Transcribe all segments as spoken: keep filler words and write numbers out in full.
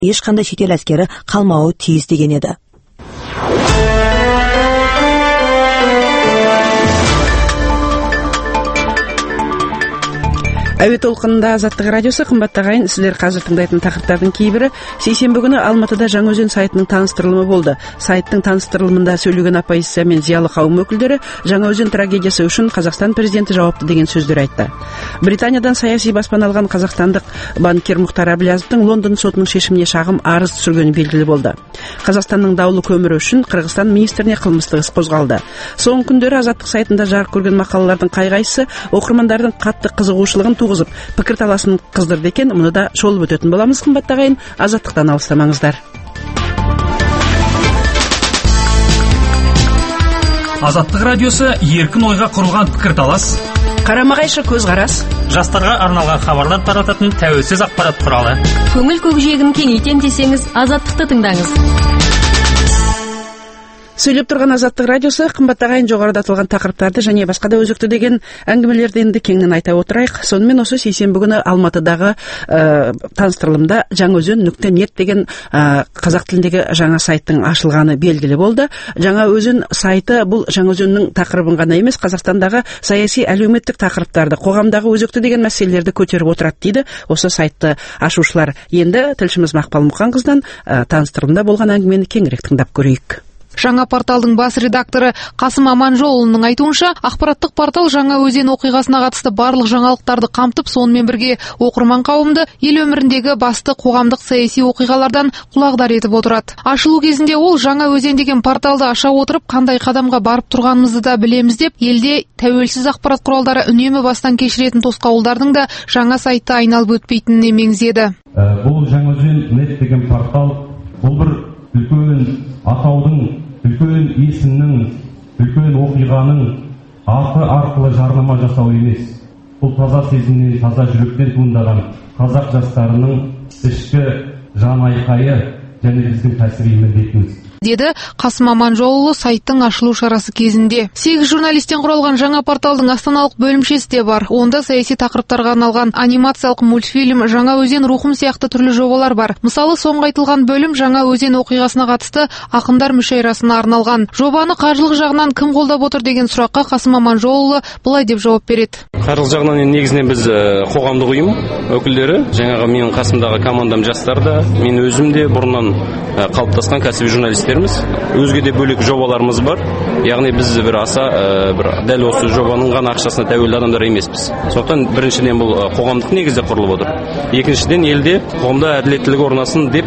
ешқандай шетел әскері қалмауы тиіс деген еді. Әуе толқынында Азаттық радиосы. Қымбатты ағайын, сіздер қазір тыңдайтын тақырыптардың кейбірі сейсенбі күні Алматыда Жаңаөзен сайтының таныстырылымы болды. Сайттың таныстырылымында сөйлеген оппозиция мен зиялы қауым өкілдері Жаңаөзен трагедиясы үшін Қазақстан президенті жауапты деген сөздер айтты. Британиядан саяси баспана алған қазақстандық банкир Мұхтар Әблязовтың Лондон сотының шешіміне шағым арыз түсіргені белгілі болды. Қазақстанның даулы көмірі үшін Қырғызстан министріне қылмыстық іс қозғалды. Соңғы күндері Азаттық сайтында жарық көрген мақалалардың қай-қайсысы оқырмандардың қатты қызығушылығын туғызып, пікір таласын қыздырды екен. Мұны да шолып өтетін боламыз. Қымбатты ағайын, Азаттықтан алыстамаңыздар. Азаттық радиосы еркін ойға құрылған пікірталас, қарама-қайшы көзқарас, жастарға арналған хабарлар тарататын тәуелсіз ақпарат құралы. Көңіл көкжиегін кеңейтем десеңіз, Азаттықты тыңдаңыз. Сөйлеп тұрған Азаттық радиосы. Қымбатты ағайын, жоғарыда аталған тақырыптарды және басқа да өзекті деген әңгімелерді енді кеңінен айта отырайық. Сонымен осы сейсенбі күні Алматыдағы ә, таныстырылымда Жаңаөзен нүкте нет деген ә, қазақ тіліндегі жаңа сайттың ашылғаны белгілі болды. Жаңаөзен сайты бұл Жаңаөзеннің тақырыбын ғана емес, Қазақстандағы саяси әлеуметтік тақырыптарды, қоғамдағы өзекті деген мәселелерді көтеріп отырады дейді осы сайтты ашушылар. Енді тілшіміз Мақпал Мұқанқыздан ә, таныстырылымда болған әңгімені кеңірек тыңдап көрейік. Жаңа порталдың бас редакторы Қасым Аманжолұлының айтуынша, ақпараттық портал Жаңаөзен оқиғасына қатысты барлық жаңалықтарды қамтып, сонымен бірге оқырман қауымды ел өміріндегі басты қоғамдық саяси оқиғалардан құлағдар етіп отырады. Ашылу кезінде ол Жаңаөзен деген порталды аша отырып, қандай қадамға барып тұрғанымызды да білеміз деп, елде тәуелсіз ақпарат құралдары үнемі бастан кешіретін тосқауылдардың да жаңа сайтты айналып өтпейтініне меңзеді. Бұл Жаңаөзен нет деген портал, бұл бір үлкен атаудың, үлкен есімнің, үлкен оқиғаның аты арқылы жарнама жасау емес. Бұл таза сезімнен, таза жүректен туындаған қазақ жастарының ішкі жан айқайы және біздің кәсіби міндетіміз, деді Қасым Аманжолұлы сайттың ашылу шарасы кезінде. Сегіз журналистен құралған жаңа порталдың астаналық бөлімшесі де бар. Онда саяси тақырыптарға арналған анимациялық мультфильм, Жаңаөзен рухым сияқты түрлі жобалар бар. Мысалы, соңғы айтылған бөлім Жаңаөзен оқиғасына қатысты ақындар мүшәйрасына арналған. Жобаны қаржылық жағынан кім қолдап отыр деген сұраққа Қасым Аманжолұлы былай деп жауап береді. Қаржылық жағынан негізінен біз қоғамдық ұйым өкілдері, жаңағы менің қасымдағы командам жастар да, мен өзім де бұрыннан қалыптасқан кәсіби журналистерміз. Өзге де бөлек жобаларымыз бар. Яғни біз бір аса бір дәл осы жобаның ғана ақшасына тәуелді адамдар емеспіз. Сондықтан біріншіден бұл қоғамдық негізде құрылып отыр. Екіншіден елде қоғамда әділеттілік орнасын деп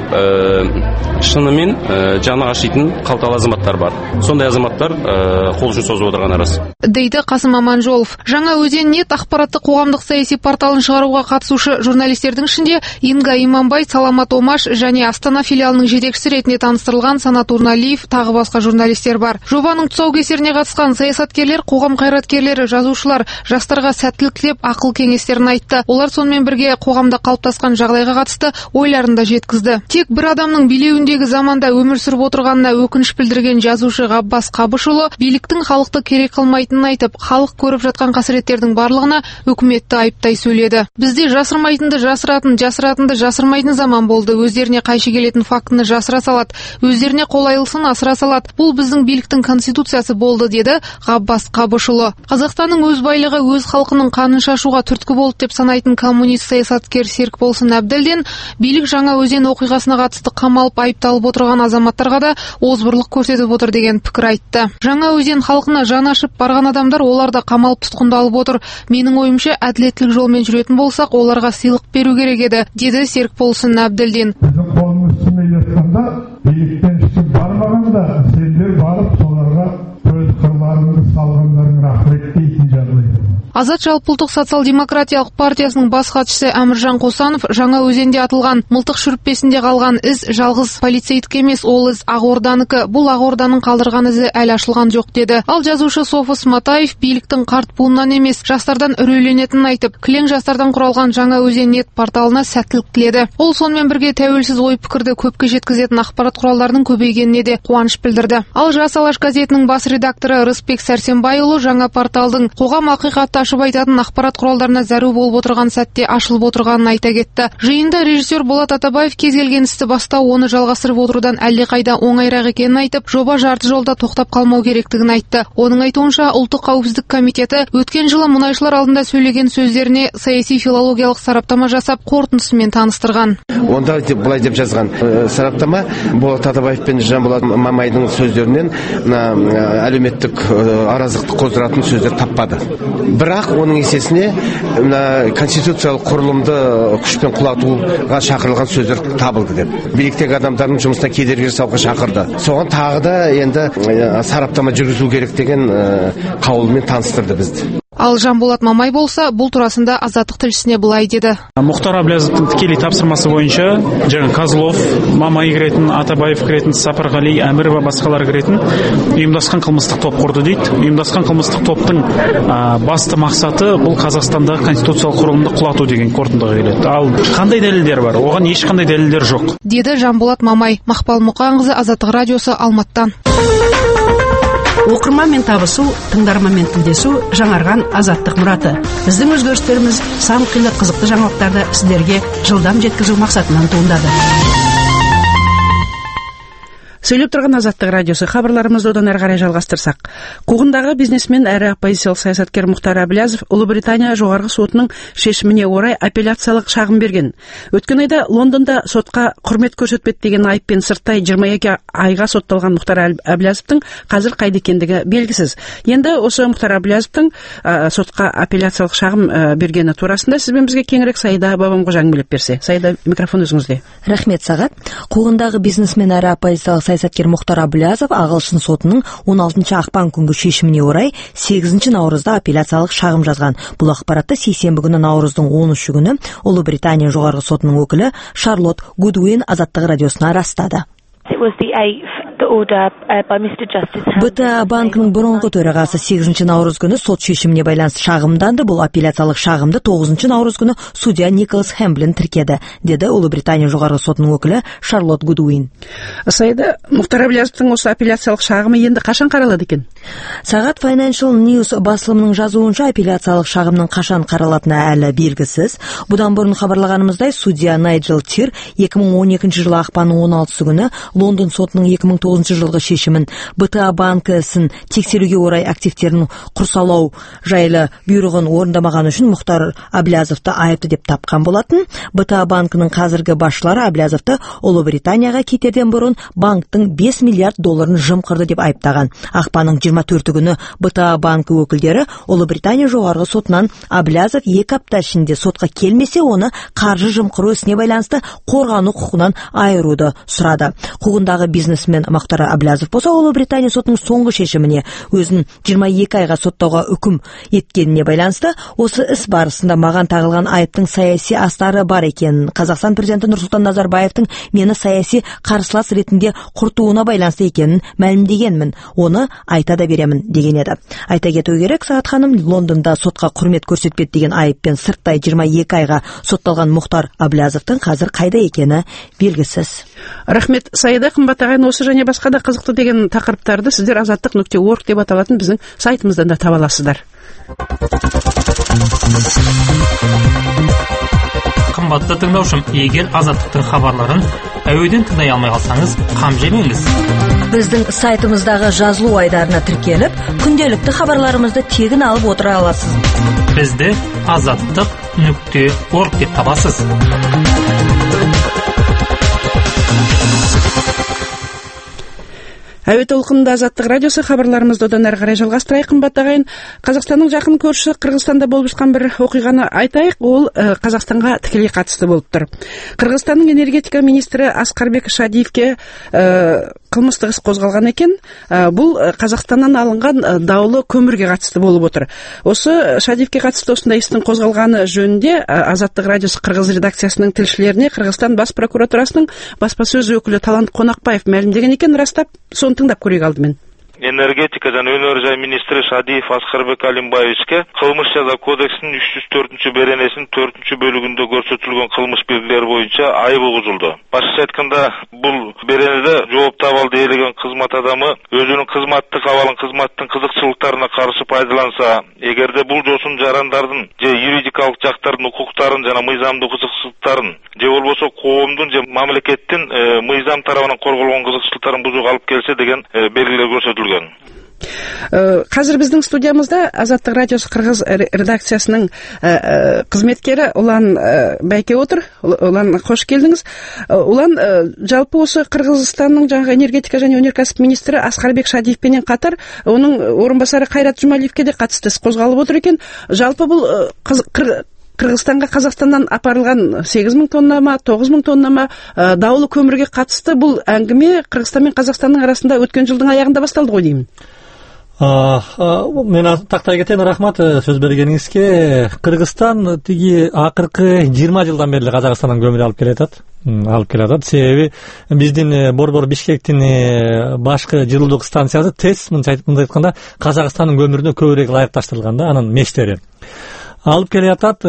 шынымен жаны ашитын қалталы азаматтар бар. Сондай азаматтар қол ұшын созып отырғаны рас, дейді Қасым Аманжолов. Жаңаөзен нет ақпараттық қоғамдық саяси порталын шығаруға қатысушы журналистердің ішінде Инга Иманбай, Саламат Омаш және Астана филиалының жетекшісі ретінде таныстырылған Санат Урналиев тағы басқа журналистер бар. Жобаның тұсаукесеріне қатысқан саясаткерлер, қоғам қайраткерлері, жазушылар жастарға сәттілік тілеп ақыл кеңестерін айтты. Олар сонымен бірге қоғамда қалыптасқан жағдайға қатысты ойларын да жеткізді. Тек бір адамның билеуіндегі заманда өмір сүріп отырғанына өкініш білдірген жазушы Ғаббас Қабышұлы биліктің халықты керек қылмайтынын айтып, халық көріп жатқан қасіреттердің барлығына үкіметті айыптай сөйледі. Бізде жасырмайтынды жасыратын, жасыратынды жасырмайтын заман болды. Өздеріне қайшы келетін фактыны жасыра салады, өздеріне қолайлысын асыра салады. Бұл біздің биліктің конституциясы болды, деді Ғаббас Қабышұлы. Қазақстанның өз байлығы өз халқының қанын шашуға түрткі болды деп санайтын коммунист саясаткер Серікболсын Әбділден билік Жаңаөзен оқиғасына қатысты қамалып айыпталып отырған азаматтарға да озбырлық көрсетіп отыр деген пікір айтты. Жаңаөзен халқына жан ашып барған адамдар оларда қамалып тұтқындалып отыр. Менің ойымша, әділеттілік жолмен жүретін болсақ, оларға сыйлық беру керек еді, деді Серікболсын Әбділден. Биліктен түсіп бармағанда, сендер барып соларға өз қырларыңды салғандарың рахмет дейтін жағдай. Азат жалпыұлттық социал-демократиялық партиясының бас хатшысы Әміржан Қосанов Жаңаөзенде атылған мылтық шүріппесінде қалған із жалғыз полицейдік емес, ол із Ақорданыкі. Бұл Ақорданың қалдырған ізі әлі ашылған жоқ, деді. Ал жазушы Софы Сматаев биліктің қарт буыннан емес, жастардан үрейленетінін айтып, кілең жастардан құралған Жаңаөзен нет порталына сәттілік тіледі. Ол сонымен бірге тәуелсіз ой пікірді көпке жеткізетін ақпарат құралдарының көбейгеніне де қуаныш білдірді. Ал Жас Алаш газетінің бас редакторы Рысбек Сәрсенбайұлы жаңа порталдың қоғам ақиқатты ашып айтатын ақпарат құралдарына зәру болып отырған сәтте ашылып отырғанын айта кетті. Жиында режиссер Болат Атабаев кез келген істі бастау, оны жалғастырып отырудан әлдеқайда оңайырақ екенін айтып, жоба жарты жолда тоқтап қалмау керектігін айтты. Оның айтуынша, ұлттық қауіпсіздік комитеті өткен жылы мұнайшылар алдында сөйлеген сөздеріне саяси филологиялық сараптама жасап, қорытындысымен таныстырған. Онда былай деп жазған сараптама Болат Атабаев пен Жанболат Мамайдың сөздерінен әлеуметтік араздықты қоздыратын сөздер таппады. Бірақ оның есесіне конституциялық құрылымды күшпен құлатуға шақырылған сөздер табылды деп. Биліктегі адамдардың жұмысына кедергі жасауға шақырды. Соған тағы да енді сараптама жүргізу керек деген қаулымен таныстырды бізді. Ал Жанболат Мамай болса, бұл турасында Азаттық тілшісіне былай деді. Мұхтар Әблязовтың тікелей тапсырмасы бойынша, жаңа Козлов, Мамай кіретін, Атабаев кіретін, Сапарғали, Әмірова басқалар кіретін ұйымдасқан қылмыстық топ құрды дейді. Ұйымдасқан қылмыстық топтың а, басты мақсаты бұл Қазақстандағы конституциялық құрылымды құлату деген қорытындыға келеді. Ал қандай дәлелдер бар? Оған ешқандай дәлелдер жоқ. Деді Жанболат Мамай. Мақпал Мұқанқызы, Азаттық радиосы, Алматыдан. Оқырманмен табысу, тыңдарманмен тілдесу жаңарған Азаттық мұраты. Біздің өзгерістеріміз сан қилы қызықты жаңалықтарды сіздерге жылдам жеткізу мақсатынан туындады. Сөйлеп тұрған Азаттық радиосы, хабарларымызды одан әрі қарай жалғастырсақ. Қуғындағы бизнесмен әрі оппозициялық саясаткер Мұхтар Әблязов Ұлыбритания жоғарғы сотының шешіміне орай апелляциялық шағым берген. Өткен айда Лондонда сотқа құрмет көрсетпеді деген айыппен сырттай жиырма екі айға сотталған Мұхтар Әблязовтың қазір қайда екендігі белгісіз. Енді осы Мұхтар Әблязовтың ә, сотқа апелляциялық шағым ә, бергені турасында сізбен бізге кеңірек Саида Бабамқожа әңгімелеп берсе. Саида, микрофон өзіңізде. Рахмет саған. Қуғындағы бизнесмен әрі оппозициялық саясаткер Мұхтар Әблязов ағылшын сотының он алтыншы ақпан күнгі шешіміне орай сегізінші наурызда апелляциялық шағым жазған. Бұл ақпаратты сейсенбі күні наурыздың он үші күні Ұлыбритания жоғарғы сотының өкілі Шарлотт Гудуин Азаттық радиосына растады. бэ тэ а банкының бұрынғы төрағасы сегізінші наурыз күні сот шешіміне байланысты шағымданды. Бұл апелляциялық шағымды тоғызыншы наурыз күні судья Николас Хэмблин тіркеді, деді Ұлыбритания жоғарғы сотының өкілі Шарлотт Гудуин. Саида, Мұхтар Әблязовтың осы апелляциялық шағымы енді қашан қаралады екен? Сағат Financial News басылымының жазуынша апелляциялық шағымның қашан қаралатыны әлі белгісіз. Бұдан бұрын хабарлағанымыздай, судья Найджел Тир екі мың он екінші жылы ақпанның он алтысы күні Лондон сотының екі мың тоғызыншы жылғы шешімін бэ тэ а банкі ісін тексеруге орай активтерін құрсалау жайлы бұйрығын орындамаған үшін Мұхтар Әблязовты айыпты деп тапқан болатын. бэ тэ а банкінің қазіргі басшылары Әблязовты Ұлыбританияға кетерден бұрын банктың бес миллиард долларын жымқырды деп айыптаған. Ақпанның жиырма төрті күні бэ тэ а банкі өкілдері Ұлыбритания жоғарғы сотынан Әблязов екі апта ішінде сотқа келмесе, оны қаржы жымқыру ісіне байланысты қорғану құқығынан айыруды сұрады. Қуғындағы бизнесмен Мұхтар Әблязов болса, Ұлыбритания сотының соңғы шешіміне өзін жиырма екі айға соттауға үкім еткеніне байланысты, осы іс барысында маған тағылған айыптың саяси астары бар екенін, Қазақстан президенті Нұрсұлтан Назарбаевтың мені саяси қарсылас ретінде құртуына байланысты екенін мәлімдегенмін, оны айта да беремін деген еді. Айта кету керек, Сағат ханым, Лондонда сотқа құрмет көрсетпеді деген айыппен сырттай жиырма екі айға сотталған Мұхтар Әблязовтың қазір қайда екені белгісіз. Рахмет, Саида. Қымбат ағайын, осы және басқа да қызықты деген тақырыптарды сіздер азаттық нүкте орг деп аталатын біздің сайтымыздан да таба аласыздар. Қымбатты тыңдаушым, егер азаттықтың хабарларын әуеден тыңдай алмай қалсаңыз, қам жемеңіз. Біздің сайтымыздағы жазылу айдарына тіркеліп, күнделікті хабарларымызды тегін алып отыра аласыз. Бізді азаттық нүкте орг деп табасыз. Әуе толқынында Азаттық радиосы, хабарларымызды одан әрі қарай жалғастырайық. Қымбат ағайын, Қазақстанның жақын көршісі Қырғызстанда болып жатқан бір оқиғаны айтайық. Ол ә, Қазақстанға тікелей қатысты болып тұр. Қырғызстанның энергетика министрі Асқарбек Шадиевке ә, қылмыстық іс қозғалған екен. Ә, бұл Қазақстаннан алынған ә, даулы көмірге қатысты болып отыр. Осы Шадиевке қатысты осындай істің қозғалғаны жөнінде ә, Азаттық радиосы Қырғыз редакциясының тілшілеріне Қырғызстан бас прокуратурасының баспасөз өкілі Талант Қонақбаев мәлімдеген екен. Растап, соны тыңдап көрейік алдымен. энергетика жана өнөр жай министри Шадиев Аскарбек Алимбаевичке кылмыш жаза кодексинин үч жүз төртүнчү беренесинин төртүнчү бөлүгүндө көрсөтүлгөн кылмыш белгилери боюнча айып угузулду. Башкача айтканда, бул беренеде жооп таба алды элеген кызмат адамы өзүнүн кызматтык абалын кызматтын кызыкчылыктарына каршы пайдаланса, эгерде бул жосун жарандардын же юридикалык жактардын укуктарын жана мыйзамдык кызыкчылыктарын же болбосо коомдун же мамлекеттин мыйзам тарабынан корголгон кызыкчылыктарын бузууга алып келсе деген белгилер көрсөтүлгөн. Қазір біздің студиямызда Азаттық радиосы Қырғыз редакциясының қызметкері Улан Байке отыр. Улан, қош келдіңіз. Улан, жалпы осы Қырғызстанның жаңағы энергетика және өнеркәсіп министрі Аскарбек Шадиевпенен қатар оның орынбасары Қайрат Жұмалиевке де қатысты іс қозғалып отыр екен. Жалпы бұл Қырғызстанға Қазақстаннан апарылған сегіз мың тонна ма, тоғыз мың тонна ма даулы көмірге қатысты бұл әңгіме Қырғызстан мен Қазақстанның арасында өткен жылдың аяғында басталды ғой деймін. Мен тақтай кетейін, рахмат сөз бергеніңізге. Қырғызстан тиги акыркы жыйырма жылдан бери Қазақстандан көмір алып келатат. Алып келатат. Себеби биздин Борбор Бишкектин башкы жылуулук станциясы ТЭС, мынча айтканда, Казакстандын көмүрүнө көбүрөөк ылайыкташтырылган да, анын мештери алып келе жатат.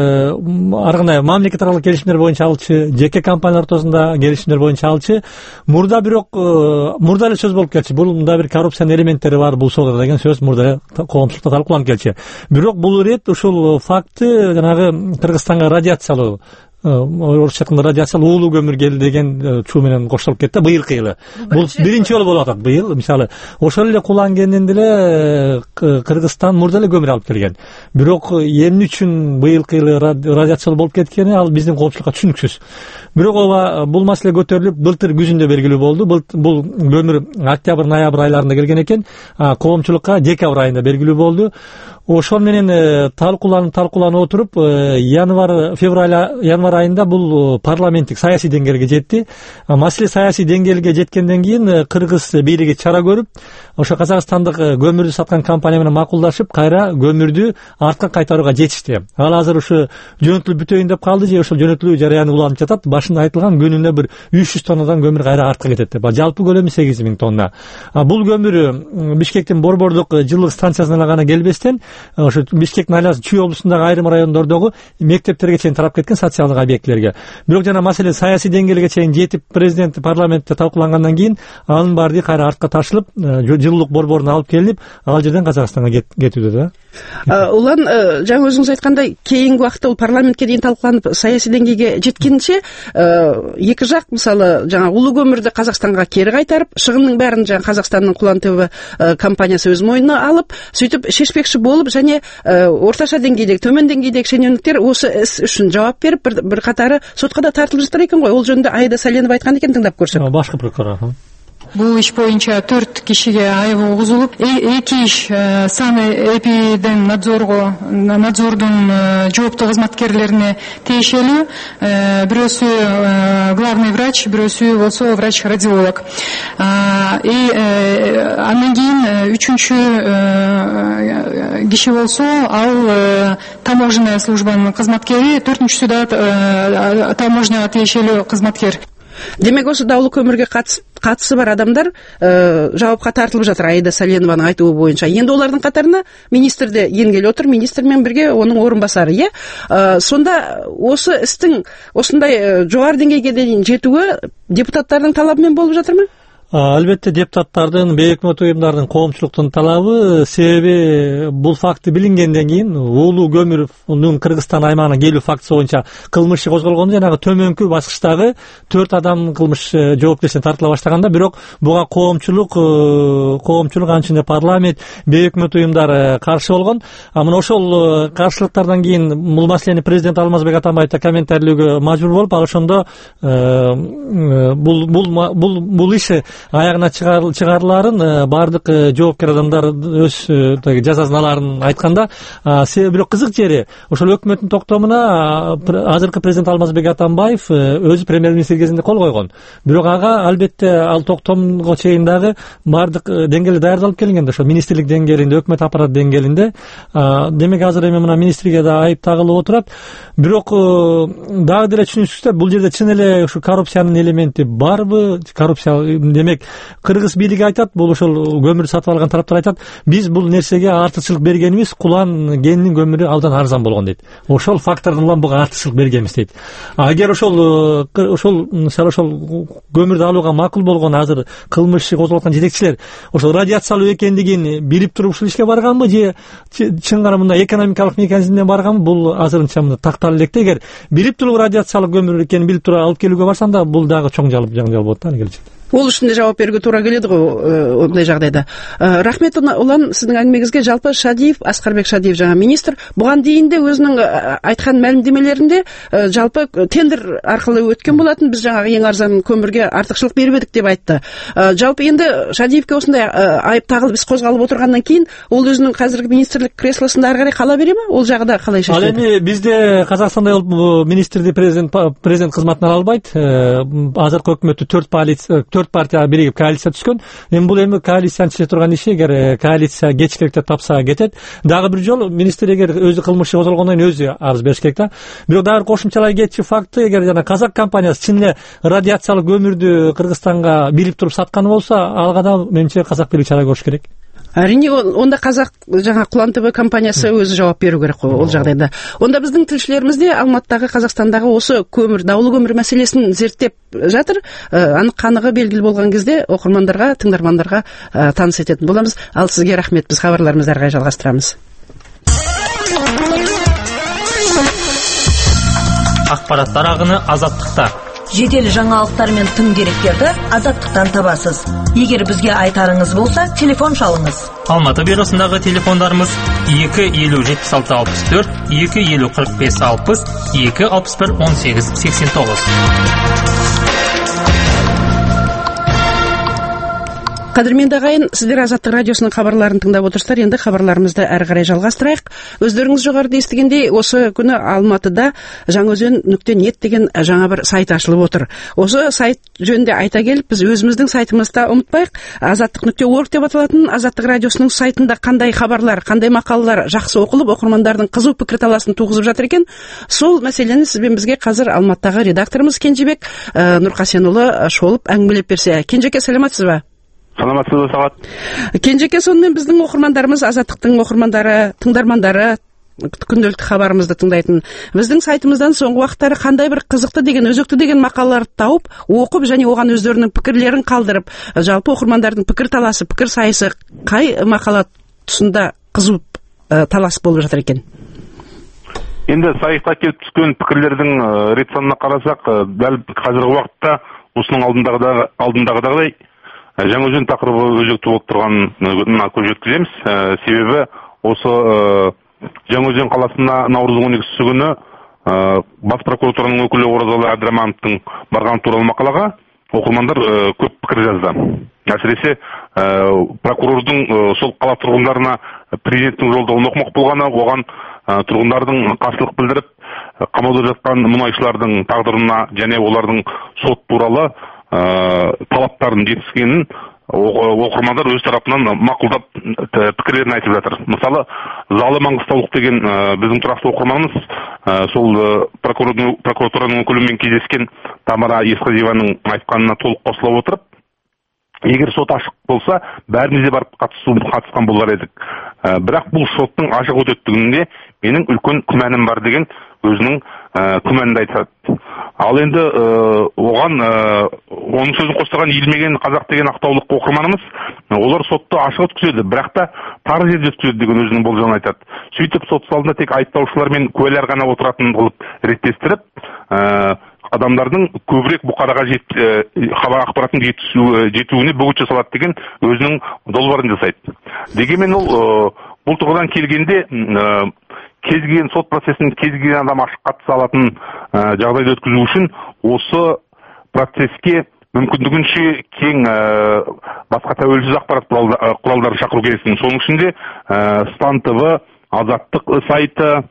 Ар кандай мамлекет аралык келишимдер боюнча алчы, жеке компаниялар ортосунда келишимдер боюнча алчы. Мурда бирок мурда эле сөз болуп келчү. Бул мында бир коррупциянын элементтери бар бул соодо деген сөз мурда эле коомчулукта талкууланып келчү. Бирок бул ирет ушул факты жанагы Кыргызстанга радиациялуу орусча айтканда радиациялуу уулуу көмүр келди деген чуу менен коштолуп кетти быйылкы жылы. Бул биринчи жолу болуп атат быйыл. Мисалы, ошол эле кулангенден деле Кыргызстан мурда эле көмүр алып келген. Бирок эмне үчүн быйылкы жылы радиациялуу болуп кеткени ал биздин коомчулукка түшүнүксүз. Бирок ооба бул маселе көтөрүлүп былтыр күзүндө белгилүү болду. Бул көмүр октябрь, ноябрь айларында келген экен. Коомчулукка декабрь айында белгилүү болду. Ошол менен талкууланып талкууланып отуруп январь, февраль, январь айында бул парламенттик саясий деңгээлге жетти. Маселе саясий деңгээлге жеткенден кийин Кыргыз бийлиги чара көрүп, ошо Казакстандык көмүрдү саткан компания менен макулдашып, кайра көмүрдү артка кайтарууга жетишти. Ал азыр ушу жөнөтүлүп бүтөйүн деп калды же ошол жөнөтүлүү жарыяны уланып жатат. Башында айтылган күнүнө бир үч жүз тоннадан көмүр кайра артка кетет деп. Жалпы көлөмү сегиз миң тонна. Бул көмүр Бишкектин Борбордук жылуулук станциясына гана келбестен, ошо Бишкектин айласы Чүй облусундагы айрым райондордогу мектептерге чейин тарап кеткен социалдык объектилерге. Бирок жана маселе саясий деңгээлге чейин жетип, президент парламентте талкуулангандан кийин анын баары кайра артка ташылып, жылуулук борборуна алып келип, ал жерден Казакстанга кетүүдө да. Улан, жаңа өзүңүз айткандай, кейинги убакытта бул парламентке дейин талкууланып, саясий деңгээлге жеткенче эки жак, мисалы, жаңа улуу көмүрдү Казакстанга кери кайтарып, шыгымдын баарын жаңа Казакстандын Кулан ТВ компаниясы өз мойнуна алып, сөйтүп шешпекчи болуп, және орташа деңгейдеги, төмөн деңгейдеги шенеунүктөр осы іс үчүн жауап берип, бір, бір қатары сотқа да тартылып жатыр екен ғой. Ол жөнүндө Аида Саленова айткан екен, тыңдап көрсөк. Башкы прокурор. Бул иш боюнча төрт кишиге айып угузулуп, эки иш саны эпиден надзорго, надзордун жооптуу кызматкерлерине тиешелүү. Бирөөсү главный врач, бирөөсү болсо врач-радиолог. И андан кийин үчүнчү киши болсо ал таможенная службанын кызматкери, төртүнчүсү да таможняга тиешелүү кызматкер. Демек, осы даулы көмірге қатысы бар адамдар жауапқа тартылып жатыр, Аида Саленованың айтуы бойынша. Енді олардың қатарына министр де енгелі отыр, министрмен бірге оның орынбасары, е? Сонда осы істің осындай жоғары деңгейге дейін жетуі депутаттардың талабымен болып жатыр ма? Албетте депутаттардын, бейөкмөт уюмдардын, коомчулуктун талабы, себеби бул факты билингенден кийин уулуу көмүрдүн Кыргызстан аймагына келүү фактысы боюнча кылмыш козголгондо жанагы төмөнкү баскычтагы төрт адам кылмыш жоопкерчиликке тартыла баштаганда, бирок буга коомчулук, коомчулук анчында парламент, бейөкмөт уюмдар каршы болгон. А мына ошол каршылыктардан кийин бул маселени президент Алмазбек Атамбаев да комментарийлөөгө мажбур болуп, ал ошондо бул бул бул бул иш аягына чыгарыларын бардык жоопкер адамдар өз жазасын аларын айтканда, бирок кызык жери ошол өкмөттүн токтомуна азыркы президент Алмазбек Атамбаев өзү премьер-министр кезинде кол койгон. Бирок ага албетте ал токтомго чейин дагы бардык деңгээлде даярдалып келинген, ошо министрлик деңгээлинде, өкмөт аппарат деңгээлинде. Демек азыр эми мына министрге да айып тагылып отурат. Бирок дагы деле түшүнүксүз, бул жерде чын эле ушу коррупциянын элементи барбы? Коррупция демек кыргыз бийлиги айтат, бул ошол көмүр сатып алган тараптар айтат, биз бул нерсеге артыкчылык бергенибиз кулан генинин көмүрү абдан арзан болгон дейт. Ошол фактордон улам буга артыкчылык бергенбиз дейт. Агер ошол ошол мисалы ошол көмүрдү алууга макул болгон азыр кылмыш иши козголоп аткан жетекчилер ошол радиациялуу экендигин билип туруп ушул ишке барганбы же чын гана мындай экономикалык механизмден барганбы? Бул азырынча мына такталып электе. Эгер билип туруп радиациялык көмүр экенин билип туруп алып келүүгө барсаң да бул дагы чоң жалып жаңжал болот да аны келечекте. Ол үшін де жауап беруге тура келеді ғой ондай жағдайда. Рахмет ұлан, сіздің әңгімеңізге. Жалпы Шадиев, Асқарбек Шадиев жаңа министр, бұған дейін де өзінің айтқан мәлімдемелерінде жалпы тендер арқылы өткен болатын, біз жаңағы ең арзан көмірге артықшылық беріп едік деп айтты. Жалпы енді Шадиевке осындай айып тағылып іс қозғалып отырғаннан кейін ол өзінің қазіргі министрлік креслосында ары қарай қала бере ме? Ол жағы да қалай шешіледі? Ал эми бизде Казакстанда министрди президент президент кызматынан албайт. Азыркы өкмөттү төрт коалиция төрт партия биригип коалиция түшкөн. Эми бул эми коалициянын чече турган иши, эгер коалиция кечкиликте тапса кетет. Дагы бир жолу министр эгер өзү кылмыш козголгондон кийин өзү арыз бериш керек да. Бирок дагы кошумчалай кетчү факты, эгер жана Казак компаниясы чын эле радиациялык көмүрдү Кыргызстанга билип туруп сатканы болсо, алга да менимче Казак бийлиги чара көрүш керек. Әрине, онда Қазақ жаңа Құлан ТВ компаниясы өзі жауап беру керек қой ол жағдайда. Онда біздің тілшілеріміз де Алматыдағы, Қазақстандағы осы көмір, даулы көмір мәселесін зерттеп жатыр. Анық қанығы белгілі болған кезде оқырмандарға, тыңдармандарға таныс ететін боламыз. Ал сізге рахмет, біз хабарларымызды ары қарай жалғастырамыз. Ақпараттар ағыны азаттықта. Жедел жаңалықтар мен тың деректерді азаттықтан табасыз. Егер бізге айтарыңыз болса, телефон шалыңыз. Алматы бюросындағы телефондарымыз екі елу жетпіс алты алпыс төрт, екі елу қырық бес алпыс, екі алпыс бір он сегіз сексен тоғыз. Қадірменді ағайын, сіздер Азаттық радиосының хабарларын тыңдап отырсыздар. Енді хабарларымызды әрі қарай жалғастырайық. Өздеріңіз жоғарыда естігендей, осы күні Алматыда жаңаөзен нүкте нет деген жаңа бір сайт ашылып отыр. Осы сайт жөнінде айта келіп, біз өзіміздің сайтымызда ұмытпайық, азаттық нүкте орг деп аталатын Азаттық радиосының сайтында қандай хабарлар, қандай мақалалар жақсы оқылып, оқырмандардың қызу пікірталасын туғызып жатыр екен. Сол мәселені сізбен бізге қазір Алматыдағы редакторымыз Кенжебек Нұрқасенұлы шолып әңгімелеп берсе. Кенжеке, саламатсыз ба? Саламатсыз ба, Сағат? Кенжеке, сонымен біздің оқырмандарымыз, Азаттықтың оқырмандары, тыңдармандары, күнделікті хабарымызды тыңдайтын, біздің сайтымыздан соңғы уақыттары қандай бір қызықты деген, өзекті деген мақалаларды тауып, оқып және оған өздерінің пікірлерін қалдырып, жалпы оқырмандардың пікір таласы, пікір сайысы қай мақала тұсында қызу талас болып жатыр екен? Енді сайысқа келіп түскен пікірлердің рет санына қарасақ, дәл қазіргі уақытта осының алдындағыдай жаңаөзен тақырыбы өзекті болып тұрғанына көз жеткіземіз. Себебі осы Жаңаөзен қаласына наурыздың он екісі күні бас прокуратураның өкілі Оразалы Әбдірамановтың барған туралы мақалаға оқырмандар көп пікір жазды. Әсіресе прокурордың сол қала тұрғындарына президенттің жолдауын оқымақ болғаны, оған тұрғындардың қарсылық білдіріп, қамауда жатқан мұнайшылардың тағдырына және олардың сот туралы талаптарын жетіскенін оқырмандар өз тарапынан мақұлдап пікірлерін айтып жатыр. Мысалы, Залы Маңғыстаулық деген біздің тұрақты оқырманымыз сол прокуратураның өкілімен кездескен Тамара Есқазиеваның айтқанына толық қосыла отырып, егер сот ашық болса, бәріміз де барып қатысқан болар едік. Бірақ бұл соттың ашық өтетіндігінде менің үлкен күмәнім бар деген өзінің күмәнді айтады. Ал енді оған оның сөзін қостырған Елмеген Қазақ деген ақтаулық оқырманымыз, олар сотты ашық өткізеді, бірақ та тар жерде өткізеді деген өзінің болжауын айтады. Сөйтіп сот залында тек айыптаушылар мен куәлер ғана отыратын қылып реттестіріп, адамдардың көбірек бұқараға хабар ақпараттың жетуіне бөгет жасалады деген өзінің долбарын жасайды. Дегенмен ол бұл тұрғыдан келгенде кез келген сот процесін кез келген адам ашық қатыса алатын жағдайды өткізу үшін осы процеске мүмкіндігінше кең басқа тәуелсіз ақпарат құралдарын шақыру керексің. Соның ішінде Стан ТВ, Азаттық сайты,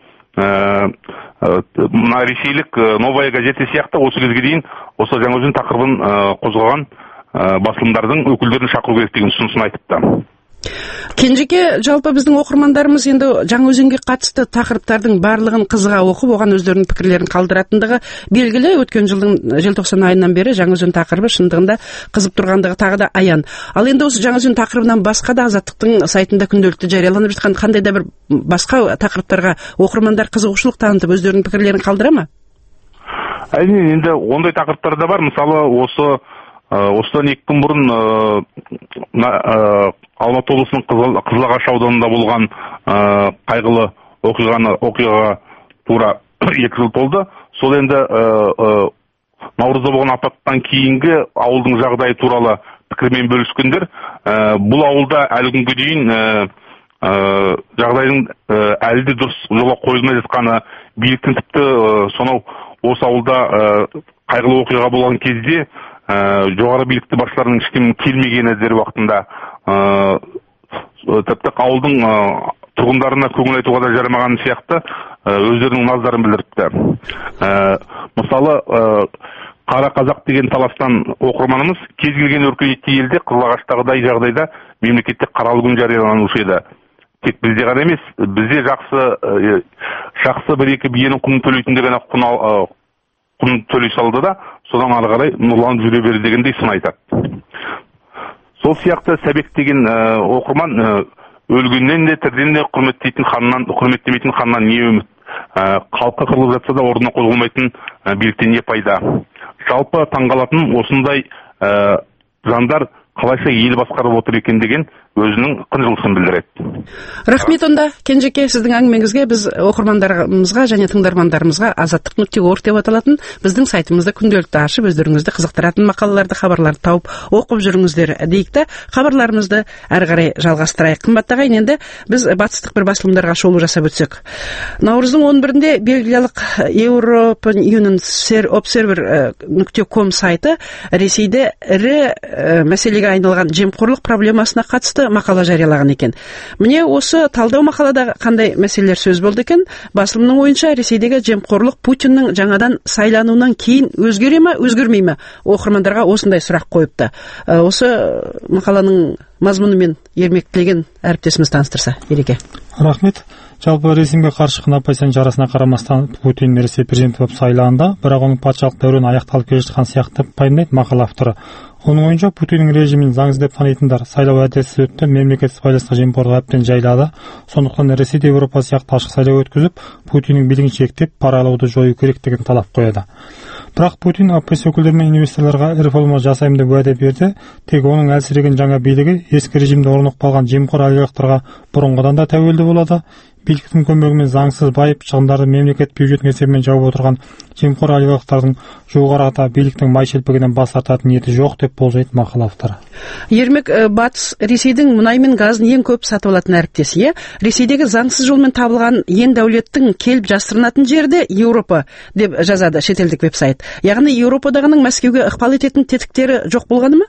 мына ресейлік Новая газета сияқты осы кезге дейін осы Жаңаөзен тақырыбын қозғаған басылымдардың өкілдерін шақыру керек деген ұсынысын айтыпты. Кенжеке, жалпы біздің оқырмандарымыз енді Жаңаөзенге қатысты тақырыптардың барлығын қызыға оқып, оған өздерінің пікірлерін қалдыратындығы белгілі. Өткен жылдың желтоқсан айынан бері Жаңаөзен тақырыбы шындығында қызып тұрғандығы тағы да аян. Ал енді осы Жаңаөзен тақырыбынан басқа да Азаттықтың сайтында күнделікті жарияланып жатқан қандай да бір басқа тақырыптарға оқырмандар қызығушылық танытып өздерінің пікірлерін қалдыра ма? Әрине, енді ондай тақырыптар да бар. Мысалы, осы осыдан екі күн бұрын Алматы облысының Қызылағаш ауданында болған қайғылы оқиғаны оқиғаға тура екі жыл толды. Сол енді Наурызда болған апаттан кейінгі ауылдың жағдайы туралы пікірмен бөліскендер. Бұл ауылда әлі күнге дейін жағдайдың әлі де дұрыс жолға қойылмай жатқаны, биліктің тіпті сонау осы ауылда қайғылы оқиға болған кезде жоғары билікті басшылардың ешкімнің келмегені дер уақытында, тіпті ауылдың тұрғындарына көңіл айтуға да жарамаған сияқты өздерінің наздарын білдіріпті. Мысалы, Қара Қазақ деген таластан оқырманымыз кез келген өркениетті елде Қызылағаштағыдай жағдайда мемлекетте қаралы күн жарияланушы еді. Тек бізде ғана емес, бізде жақсы жақсы бір екі биенің құнын төлейтіндігіне құнын төлей салды да, содан ары қарай нұрланып жүре бері дегендей сын айтады. Сол сияқты Сәбек деген оқырман өлгеннен де тірден де құрметтейтін ханнан, құрметтемейтін ханнан не үміт? Халыққа қырылып жатса да орнына қойылмайтын биліктен не пайда? Жалпы таңғалатын осындай жандар қалайша ел басқарып отыр екен деген өзінің қынжылысын білдіреді. Рахмет онда, Кенжеке, сіздің әңгімеңізге біз оқырмандарымызға және тыңдармандарымызға азаттық нүкте орг деп аталатын біздің сайтымызды күнделікті ашып, өздеріңізді қызықтыратын мақалаларды, хабарларды тауып оқып жүріңіздер дейік та, хабарларымызды әрі қарай жалғастырайық. Қымбатты ағайын, енді біз батыстық бір басылымдарға шолу жасап өтсек. Наурыздың он бірінде белгиялық European Union Observer нүкте ком сайты Ресейде ірі мәселеге айналған жемқорлық проблемасына қатысты мақала жариялаған екен. Міне осы талдау мақалада қандай мәселелер сөз болды екен? Басылымның ойынша Ресейдегі жемқорлық Путиннің жаңадан сайлануынан кейін өзгере ме, өзгермей ме? Оқырмандарға осындай сұрақ қойыпты. Осы мақаланың мазмұнымен ермектілеген әріптесіміз таныстырса, Ереке. Рахмет. Жалпы ресейге қарсы Напайсан жарасына қарамастан Путин Ресей президенті болып сайланды, бірақ оның патшалық дәуірін аяқталып келе жатқан сияқты пайымдайды мақала авторы. Оның ойынша Путиннің режимін заңсыз деп танитындар сайлау әділетсіз өтті, мемлекет сыбайластық жемқорлық әбден жайлады. Сондықтан Ресейде Еуропа сияқты ашық сайлау өткізіп, Путиннің билігін шектеп, пара алуды жою керектігін талап қояды. Бірақ Путин оппозиция өкілдері мен инвесторларға реформа жасаймын деп уәде берді. Тек оның әлсіреген жаңа билігі ескі режимде орнығып қалған жемқор олигархтарға бұрынғыдан да тәуелді болады. Биліктің көмегімен заңсыз байып, шығындарды мемлекет бюджетінің есебінен жауып отырған жемқор олигархтардың жоғарыда биліктің май шелпегінен бас тартатын ниеті жоқ деп болжайды мақала авторы. Ермек, батыс Ресейдің мұнай мен газын ең көп сатып алатын әріптесі. Ресейдегі заңсыз жолмен табылған ең дәулеттің келіп жасырынатын жерде Еуропа деп жазады шетелдік веб-сайт. Яғни Еуропадағының Мәскеуге ықпал ететін тетіктері жоқ болғаны ма?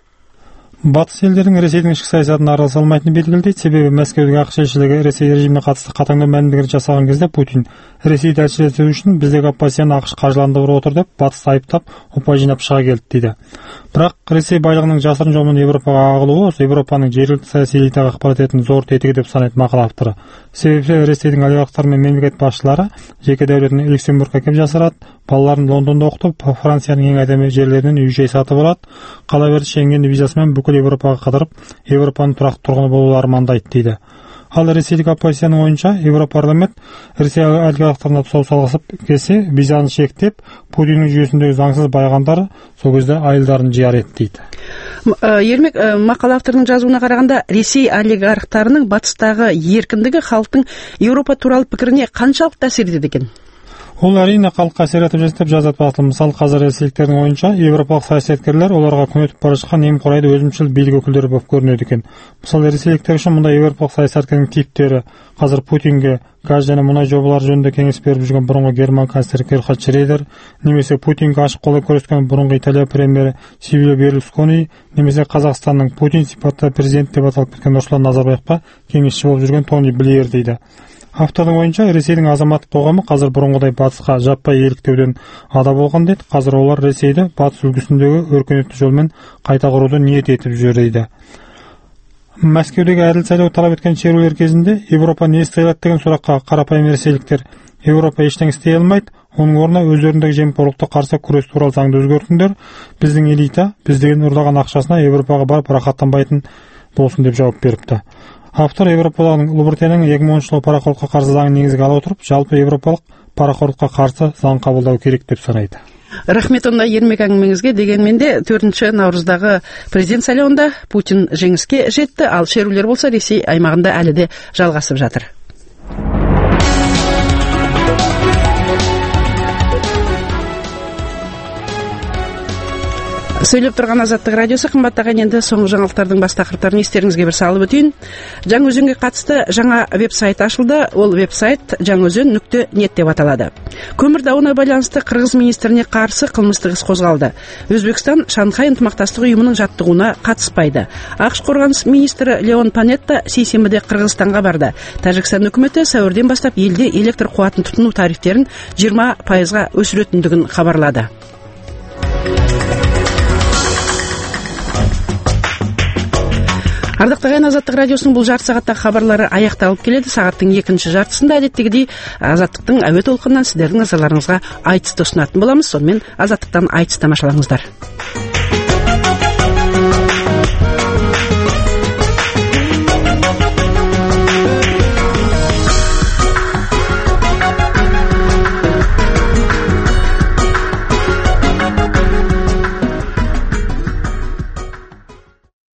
Батыс елдердің Ресейдің ішкі саясатына араласа алмайтыны белгілі дейді. Себебі Мәскеудің ақш елшілігі Ресей режиміне қатысты қатаңдау мәлімдемелер жасаған кезде Путин Ресейді әлсірету үшін біздегі оппозицияны ақш қаржыландырып отыр деп батысты айыптап, ұпай жинап шыға келді дейді. Бірақ Ресей байлығының жасырын жолмен Еуропаға ағылуы осы Еуропаның жергілікті саяси элитаға ықпал ететін зор тетігі деп санайды мақала авторы. Себебі Ресейдің олигархтары мен мемлекет басшылары жеке дәулетін Люксембургқа келіп жасырады, балаларын Лондонда оқытып, Францияның ең әдемі жерлерінен үй-жай сатып алады, қала берді Шенген визасымен бүкіл Еуропаға қыдырып, Еуропаның тұрақты тұрғыны болуды армандайды дейді. Ал ресейлік оппозицияның ойынша Еуропарламент Ресей олигархтарына тұсау салғысып келсе, визаны шектеп, Путиннің жүйесіндегі заңсыз байығандары сол кезде айылдарын жияр еді дейді. Ермек, мақала авторының жазуына қарағанда, Ресей олигархтарының батыстағы еркіндігі халықтың Еуропа туралы пікіріне қаншалықты әсер етеді екен? Ол әрине халыққа әсер етіп жатыр деп жазады басылым. Мысалы, қазір ресейліктердің ойынша еуропалық саясаткерлер оларға күн өтіп бара жатқан немқұрайды өзімшіл билік өкілдері болып көрінеді екен. Мысалы, ресейліктер үшін мұндай еуропалық саясаткердің типтері қазір Путинге газ және мұнай жобалары жөнінде кеңес беріп жүрген бұрынғы герман канцлері Герхард Шредер, немесе Путинге ашық қолдау көрсеткен бұрынғы Италия премьері Сильвио Берлускони, немесе Қазақстанның Путин сипатты президент деп аталып кеткен Нұрсұлтан Назарбаевқа кеңесші болып жүрген Тони Блеер дейді. Автордың ойынша Ресейдің азаматтық қоғамы қазір бұрынғыдай батысқа жаппай еліктеуден ада болған дейді. Қазір олар Ресейді батыс үлгісіндегі өркениетті жолмен қайта құруды ниет етіп жүр дейді. Мәскеудегі әділ сайлау талап еткен шерулер кезінде Европа не істей деген сұраққа қарапайым ресейліктер Европа ештеңе істей алмайды, оның орнына өздеріндегі жемқорлыққа қарсы күрес туралы заңды өзгертіңдер, біздің элита біздеген ұрлаған ақшасына Европаға барып рахаттанбайтын болсын деп жауап беріпті. Автор Европадағы Ұлыбританияның екі мың оныншы жылы парақорлыққа қарсы заңын негізге ала отырып, жалпы европалық парақорлыққа қарсы заң қабылдау керек деп санайды. Рахмет онда Ермек әңгімеңізге. Дегенмен де төртінші наурыздағы президент сайлауында Путин жеңіске жетті, ал шерулер болса Ресей аймағында әлі де жалғасып жатыр. Сөйлеп тұрған Азаттық радиосы, қымбаттаған, енді соңғы жаңалықтардың бас тақырыптарын естеріңізге бір салып өтейін. Жаңаөзенге қатысты жаңа веб-сайт ашылды. Ол веб-сайт жаңаөзен нүкте нет деп аталады. Көмір дауына байланысты Қырғыз министріне қарсы қылмыстық іс қозғалды. Өзбекстан Шанхай ынтымақтастық ұйымының жаттығуына қатыспайды. ақш қорғаныс министрі Леон Панетта сейсенбіде Қырғызстанға барды. Тәжікстан үкіметі сәуірден бастап елде электр қуатын тұтыну тарифтерін жиырма пайызға өсіретіндігін хабарлады. Ардақтаған Азаттық радиосының бұл жарты сағаттағы хабарлары аяқталып келеді. Сағаттың екінші жартысында әдеттегідей Азаттықтың әуе толқынынан сіздердің назарларыңызға айтысты ұсынатын боламыз. Сонымен Азаттықтан айтыс тамашалаңыздар.